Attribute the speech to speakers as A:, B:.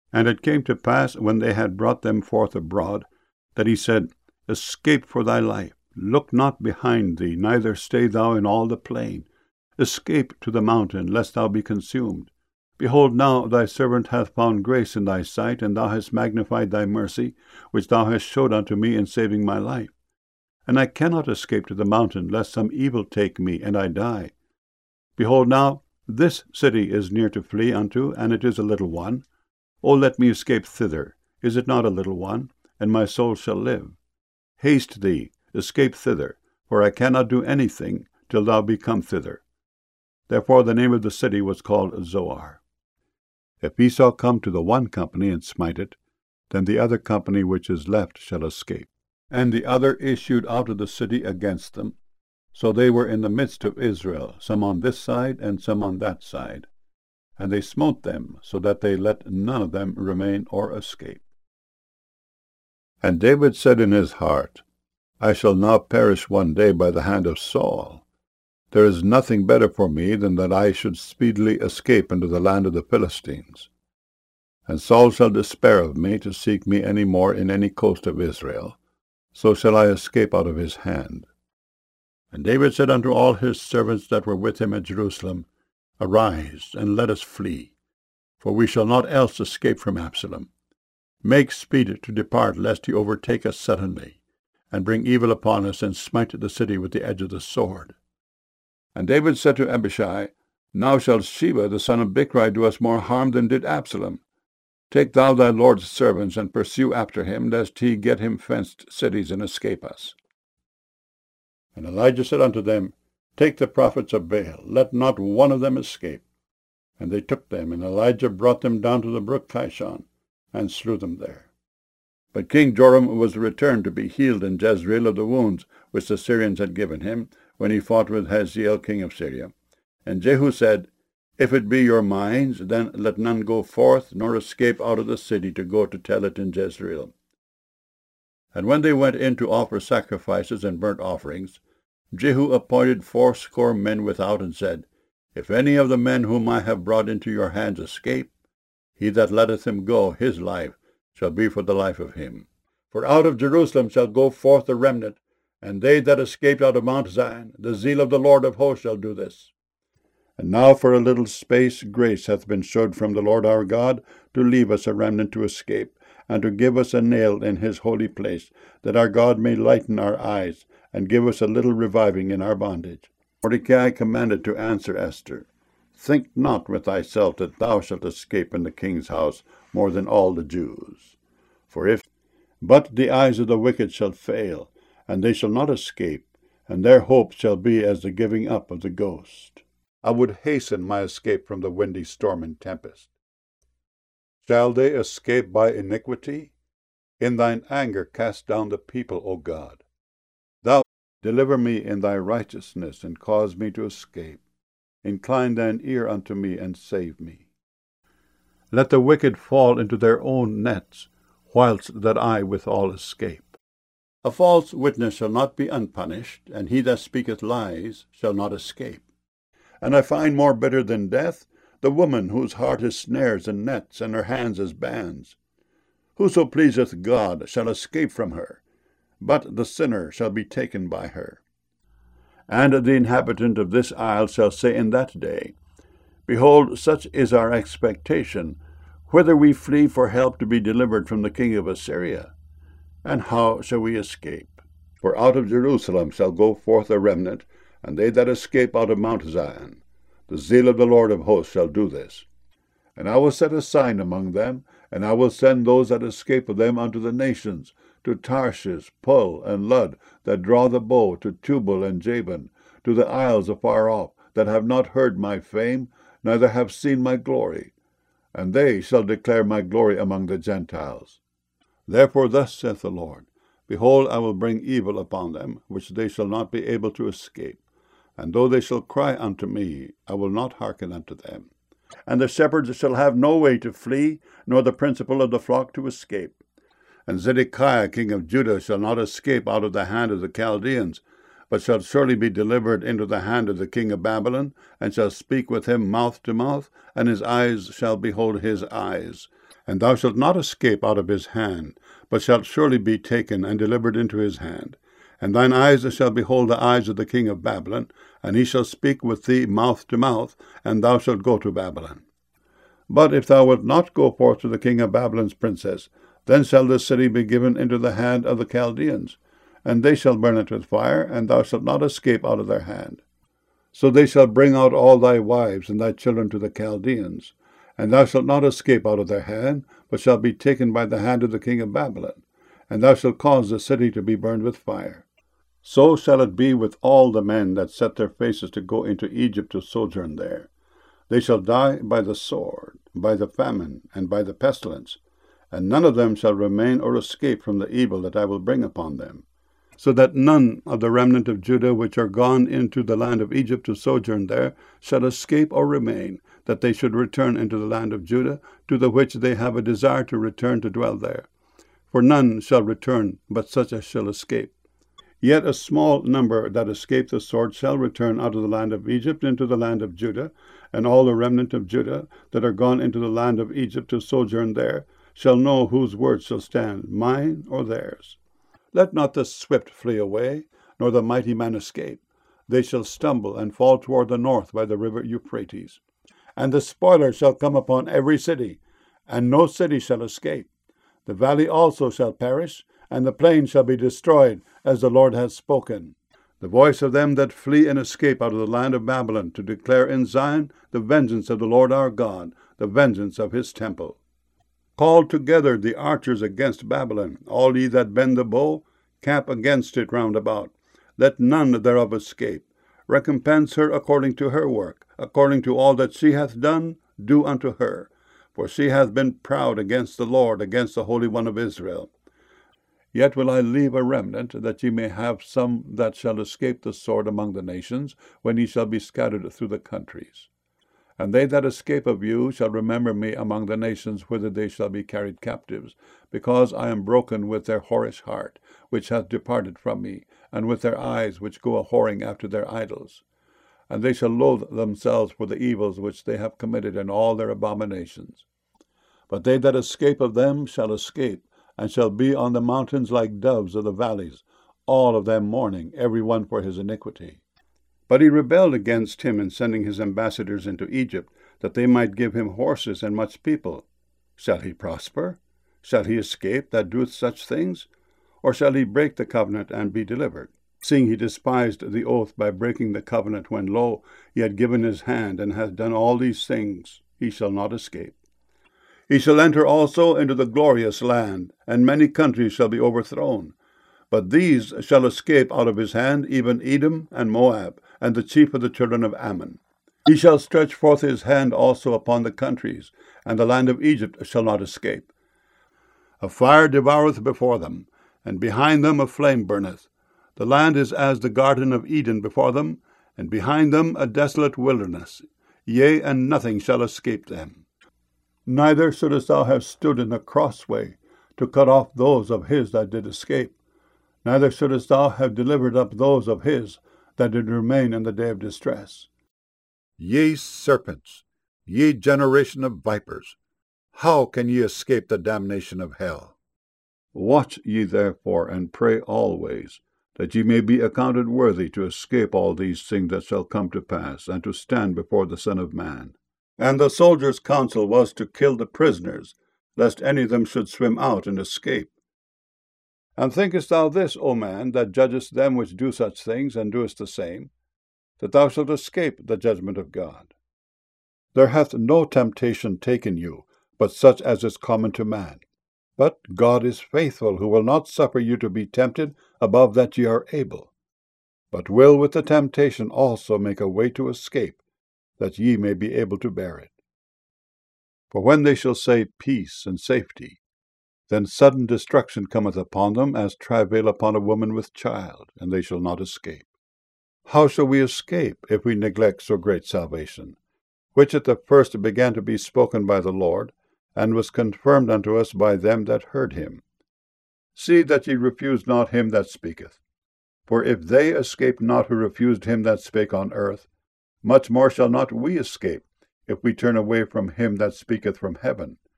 A: And it came to pass, when they had brought them forth abroad, that he said, Escape for thy life. Look not behind thee, neither stay thou in all the plain. Escape to the mountain, lest thou be consumed. Behold, now thy servant hath found grace in thy sight, and thou hast magnified thy mercy, which thou hast showed unto me in saving my life. And I cannot escape to the mountain, lest some evil take me, and I die. Behold, now this city is near to flee unto, and it is a little one. O let me escape thither. Is it not a little one? And my soul shall live. Haste thee, escape thither, for I cannot do anything till thou be come thither. Therefore the name of the city was called Zoar. If Esau come to the one company and smite it, then the other company which is left shall escape. And the other issued out of the city against them. So they were in the midst of Israel, some on this side and some on that side. And they smote them, so that they let none of them remain or escape. And David said in his heart, I shall now perish one day by the hand of Saul. There is nothing better for me than that I should speedily escape into the land of the Philistines. And Saul shall despair of me to seek me any more in any coast of Israel. So shall I escape out of his hand. And David said unto all his servants that were with him at Jerusalem, Arise, and let us flee, for we shall not else escape from Absalom. Make speed to depart, lest he overtake us suddenly, and bring evil upon us, and smite the city with the edge of the sword. And David said to Abishai, Now shall Sheba the son of Bichri do us more harm than did Absalom. Take thou thy lord's servants, and pursue after him, lest he get him fenced cities, and escape us. And Elijah said unto them, Take the prophets of Baal, let not one of them escape. And they took them, and Elijah brought them down to the brook Kishon, and slew them there. But King Joram was returned to be healed in Jezreel of the wounds which the Syrians had given him, when he fought with Hazael king of Syria. And Jehu said, If it be your minds, then let none go forth, nor escape out of the city to go to tell it in Jezreel. And when they went in to offer sacrifices and burnt offerings, Jehu appointed 80 men without, and said, If any of the men whom I have brought into your hands escape, he that letteth him go, his life shall be for the life of him. For out of Jerusalem shall go forth the remnant, and they that escaped out of Mount Zion, the zeal of the Lord of hosts shall do this. And now for a little space grace hath been showed from the Lord our God, to leave us a remnant to escape, and to give us a nail in his holy place, that our God may lighten our eyes, and give us a little reviving in our bondage. Mordecai commanded to answer Esther, Think not with thyself that thou shalt escape in the king's house more than all the Jews. But the eyes of the wicked shall fail, and they shall not escape, and their hope shall be as the giving up of the ghost. I would hasten my escape from the windy storm and tempest. Shall they escape by iniquity? In thine anger cast down the people, O God. Thou deliver me in thy righteousness, and cause me to escape. Incline thine ear unto me, and save me. Let the wicked fall into their own nets, whilst that I withal escape. A false witness shall not be unpunished, and he that speaketh lies shall not escape. And I find more bitter than death the woman whose heart is snares and nets, and her hands as bands. Whoso pleaseth God shall escape from her, but the sinner shall be taken by her. And the inhabitant of this isle shall say in that day, Behold, such is our expectation, whither we flee for help to be delivered from the king of Assyria. And how shall we escape? For out of Jerusalem shall go forth a remnant, and they that escape out of Mount Zion. The zeal of the Lord of hosts shall do this. And I will set a sign among them, and I will send those that escape of them unto the nations, to Tarshish, Pul, and Lud, that draw the bow, to Tubal and Javan, to the isles afar off, that have not heard my fame, neither have seen my glory. And they shall declare my glory among the Gentiles. Therefore thus saith the Lord, Behold, I will bring evil upon them, which they shall not be able to escape. And though they shall cry unto me, I will not hearken unto them. And the shepherds shall have no way to flee, nor the principal of the flock to escape. And Zedekiah king of Judah shall not escape out of the hand of the Chaldeans, but shall surely be delivered into the hand of the king of Babylon, and shall speak with him mouth to mouth, and his eyes shall behold his eyes, And thou shalt not escape out of his hand, but shalt surely be taken and delivered into his hand. And thine eyes shall behold the eyes of the king of Babylon, and he shall speak with thee mouth to mouth, and thou shalt go to Babylon. But if thou wilt not go forth to the king of Babylon's princess, then shall this city be given into the hand of the Chaldeans, and they shall burn it with fire, and thou shalt not escape out of their hand. So they shall bring out all thy wives and thy children to the Chaldeans, and thou shalt not escape out of their hand, but shalt be taken by the hand of the king of Babylon, and thou shalt cause the city to be burned with fire. So shall it be with all the men that set their faces to go into Egypt to sojourn there. They shall die by the sword, by the famine, and by the pestilence, and none of them shall remain or escape from the evil that I will bring upon them. So that none of the remnant of Judah which are gone into the land of Egypt to sojourn there shall escape or remain, that they should return into the land of Judah, to the which they have a desire to return to dwell there. For none shall return, but such as shall escape. Yet a small number that escape the sword shall return out of the land of Egypt into the land of Judah, and all the remnant of Judah that are gone into the land of Egypt to sojourn there shall know whose word shall stand, mine or theirs. Let not the swift flee away, nor the mighty man escape. They shall stumble and fall toward the north by the river Euphrates. And the spoiler shall come upon every city, and no city shall escape. The valley also shall perish, and the plain shall be destroyed, as the Lord hath spoken. The voice of them that flee and escape out of the land of Babylon, to declare in Zion the vengeance of the Lord our God, the vengeance of his temple. Call together the archers against Babylon, all ye that bend the bow, camp against it round about. Let none thereof escape. Recompense her according to her work, according to all that she hath done, do unto her. For she hath been proud against the Lord, against the Holy One of Israel. Yet will I leave a remnant, that ye may have some that shall escape the sword among the nations, when ye shall be scattered through the countries. And they that escape of you shall remember me among the nations whither they shall be carried captives, because I am broken with their whorish heart, which hath departed from me, and with their eyes which go a-whoring after their idols. And they shall loathe themselves for the evils which they have committed in all their abominations. But they that escape of them shall escape, and shall be on the mountains like doves of the valleys, all of them mourning, every one for his iniquity. But he rebelled against him in sending his ambassadors into Egypt, that they might give him horses and much people. Shall he prosper? Shall he escape that doeth such things? Or shall he break the covenant and be delivered? Seeing he despised the oath by breaking the covenant, when, lo, he had given his hand, and hath done all these things, he shall not escape. He shall enter also into the glorious land, and many countries shall be overthrown. But these shall escape out of his hand, even Edom and Moab, and the chief of the children of Ammon. He shall stretch forth his hand also upon the countries, and the land of Egypt shall not escape. A fire devoureth before them, and behind them a flame burneth. The land is as the garden of Eden before them, and behind them a desolate wilderness. Yea, and nothing shall escape them. Neither shouldest thou have stood in the crossway, to cut off those of his that did escape. Neither shouldest thou have delivered up those of his that did remain in the day of distress. Ye serpents, ye generation of vipers, how can ye escape the damnation of hell? Watch ye therefore, and pray always, that ye may be accounted worthy to escape all these things that shall come to pass, and to stand before the Son of Man. And the soldiers' counsel was to kill the prisoners, lest any of them should swim out and escape. And thinkest thou this, O man, that judgest them which do such things, and doest the same, that thou shalt escape the judgment of God? There hath no temptation taken you, but such as is common to man. But God is faithful, who will not suffer you to be tempted above that ye are able, but will with the temptation also make a way to escape, that ye may be able to bear it. For when they shall say peace and safety, then sudden destruction cometh upon them, as travail upon a woman with child, and they shall not escape. How shall we escape, if we neglect so great salvation, which at the first began to be spoken by the Lord, and was confirmed unto us by them that heard him? See that ye refuse not him that speaketh. For if they escape not who refused him that spake on earth, much more shall not we escape, if we turn away from him that speaketh from heaven,